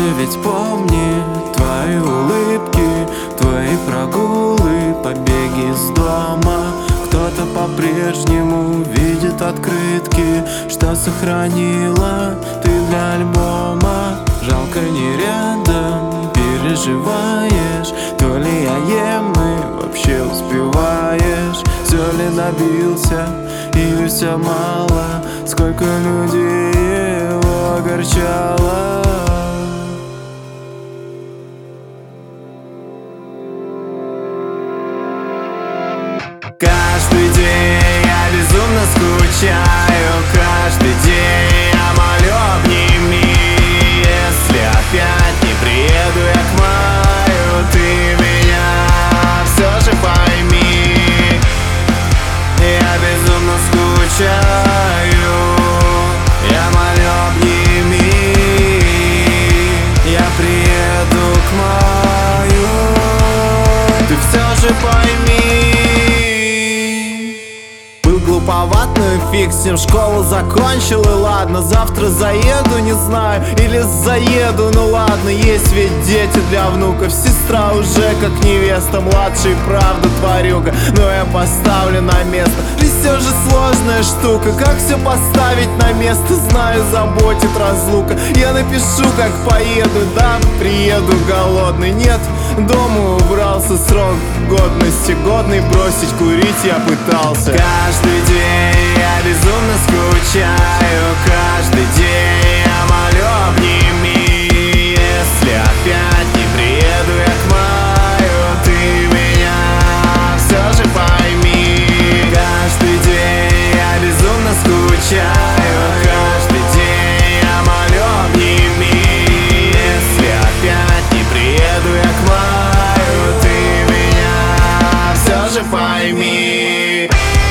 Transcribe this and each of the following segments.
ведь помни твои улыбки, твои прогулы, побеги из дома. Кто-то по-прежнему видит открытки, что сохранила ты для альбома. Жалко, не рядом переживаешь, то ли я ем и вообще успеваешь. Все ли добился или все мало, сколько людей его огорчало. Каждый день я безумно скучаю, каждый день я молю обними. Если опять не приеду я к маю, ты меня все же пойми. Я безумно скучаю, я молю обними. Я приеду к маю, ты все же пойми. Глуповат, ну и фиг с ним, школу закончил и ладно. Завтра заеду, не знаю, или заеду, ну ладно. Есть ведь дети для внуков, сестра уже как невеста, младший правда тварюга, но я поставлю на место. Ведь все же сложная штука, как все поставить на место, знаю, заботит разлука. Я напишу, как поеду, да, приеду голодный. Нет, дома убрался, срок годности годный, бросить курить я пытался. Каждый день я безумно скучаю, каждый день я молю обними. Если опять не приеду я к маю, ты меня все же пойми. Каждый день я безумно скучаю, каждый день я молю обними. Если опять не приеду я к маю, ты меня все же пойми.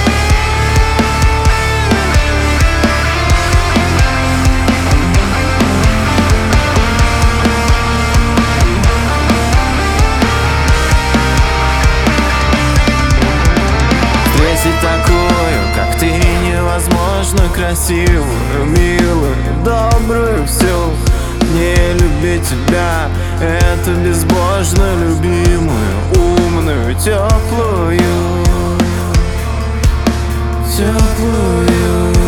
Такую, как ты, невозможно красивую, милую, добрую всю. Не любить тебя — это безбожно любимую, умную, теплую, теплую.